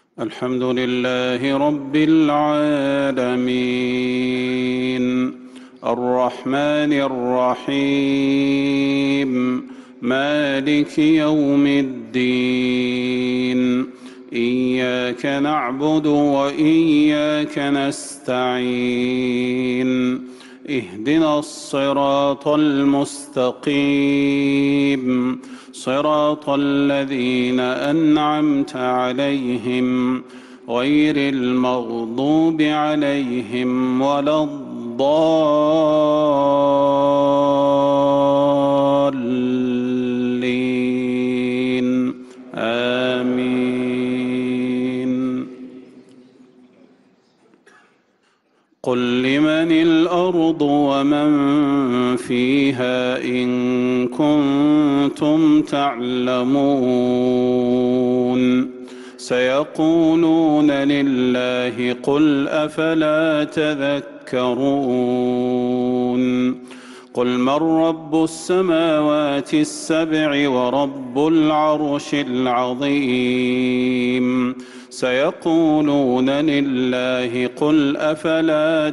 الحمد لله رب العالمين الرحمن الرحيم مالك يوم الدين إياك نعبد وإياك نستعين اهدنا الصراط المستقيم صراط الذين أنعمت عليهم غير المغضوب عليهم ولا الضالين آمين. قل لمن الأرض ومن فيها إن كنتم تعلمون سيقولون لله قل أفلا تذكرون قل من رب السماوات السبع ورب العرش العظيم سيقولون لله قل أفلا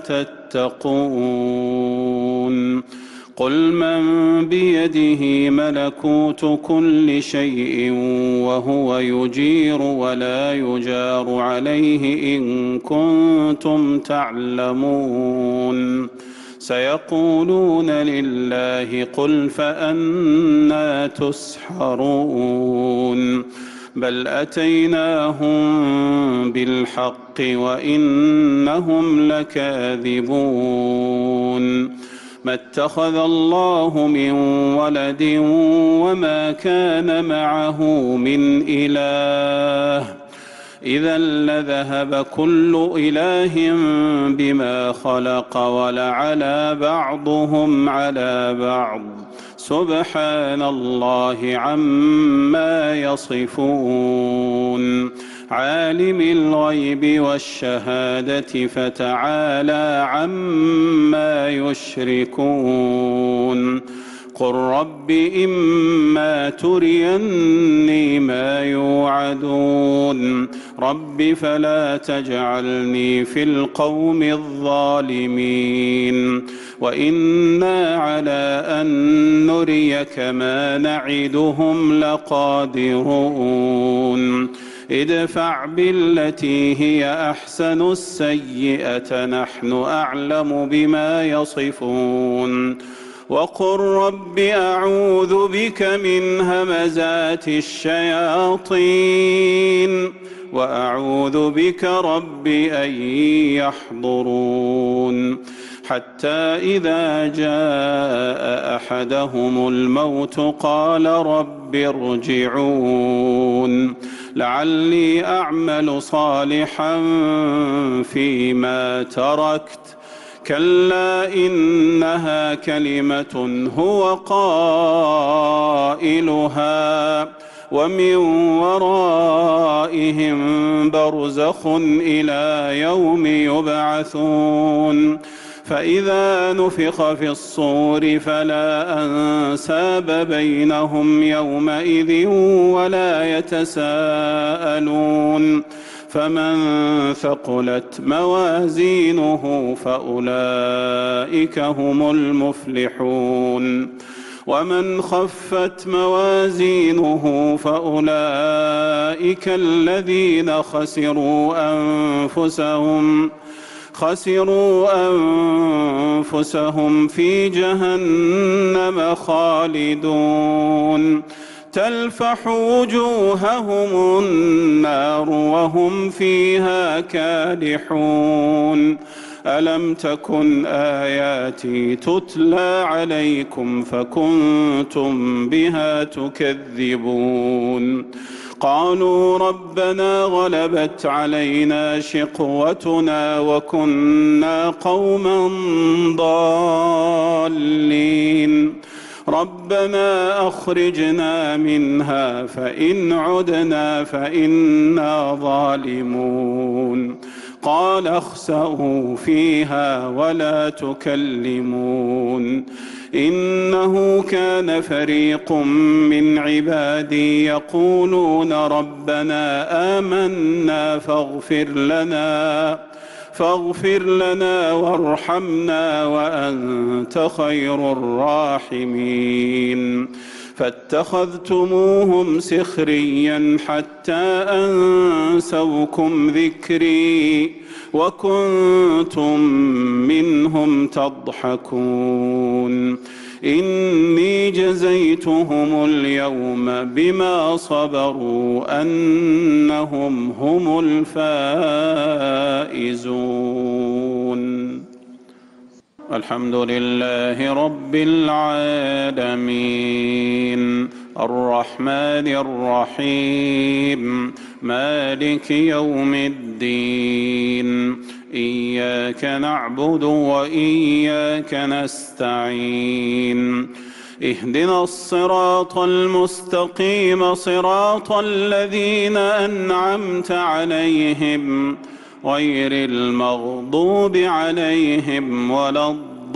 تتقون قل من بيده ملكوت كل شيء وهو يجير ولا يجار عليه إن كنتم تعلمون سيقولون لله قل فأنى تسحرون بل أتيناهم بالحق وإنهم لكاذبون ما اتخذ الله من ولد وما كان معه من إله إذا لذهب كل إله بما خلق ولعلى بعضهم على بعض سبحان الله عما يصفون عالم الغيب والشهادة فتعالى عما يشركون قل رب إما تريني ما يوعدون رب فلا تجعلني في القوم الظالمين وإنا على أن نريك ما نعدهم لقادرون ادفع بالتي هي أحسن السيئة نحن أعلم بما يصفون وقل رب أعوذ بك من همزات الشياطين وأعوذ بك رب أن يحضرون حتى إذا جاء أحدهم الموت قال رب ارجعون لعلي أعمل صالحا فيما تركت كلا إنها كلمة هو قائلها ومن ورائهم برزخ إلى يوم يبعثون فإذا نفخ في الصور فلا أنساب بينهم يومئذ ولا يتساءلون فمن ثقلت موازينه فأولئك هم المفلحون ومن خفت موازينه فأولئك الذين خسروا أنفسهم في جهنم خالدون تلفح وجوههم النار وهم فيها كادحون ألم تكن آياتي تتلى عليكم فكنتم بها تكذبون قالوا ربنا غلبت علينا شقوتنا وكنا قوما ضالين ربنا أخرجنا منها فإن عدنا فإنا ظالمون قال اخسئوا فيها ولا تكلمون إنه كان فريق من عبادي يقولون ربنا آمنا فاغفر لنا وارحمنا وأنت خير الراحمين فاتخذتموهم سخريا حتى أنسوكم ذكري وكنتم منهم تضحكون إني جزيتهم اليوم بما صبروا أنهم هم الفائزون. الحمد لله رب العالمين الرحمن الرحيم مالك يوم الدين إياك نعبد وإياك نستعين اهدنا الصراط المستقيم صراط الذين أنعمت عليهم غير المغضوب عليهم ولا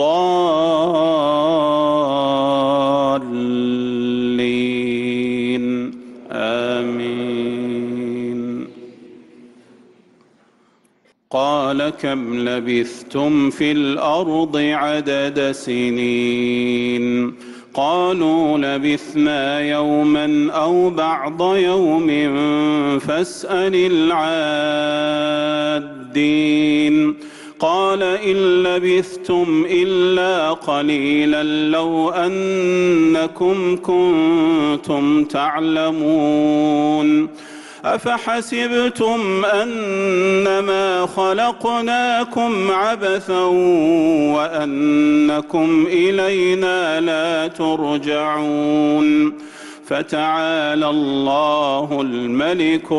الضالين آمين. قال كم لبثتم في الأرض عدد سنين قالوا لبثنا يوما أو بعض يوم فاسأل العادين قال إن لبثتم إلا قليلا لو أنكم كنتم تعلمون أفحسبتم أنما خلقناكم عبثا وأنكم إلينا لا ترجعون فتعالى الله الملك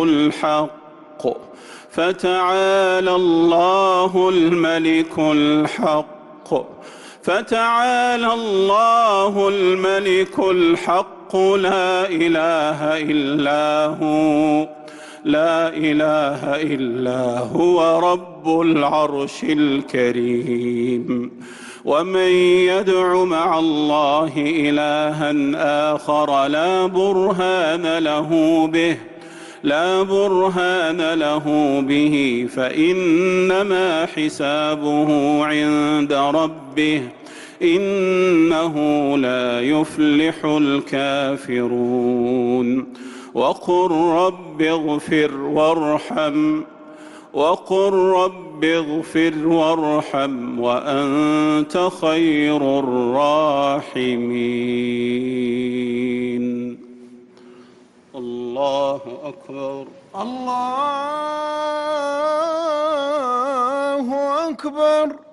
الحق لا إله إلا هو رب العرش الكريم ومن يدع مع الله إلها آخر لا برهان له به فإنما حسابه عند ربه إنه لا يفلح الكافرون وقل رب اغفر وارحم وأنت خير الراحمين. الله أكبر. الله أكبر.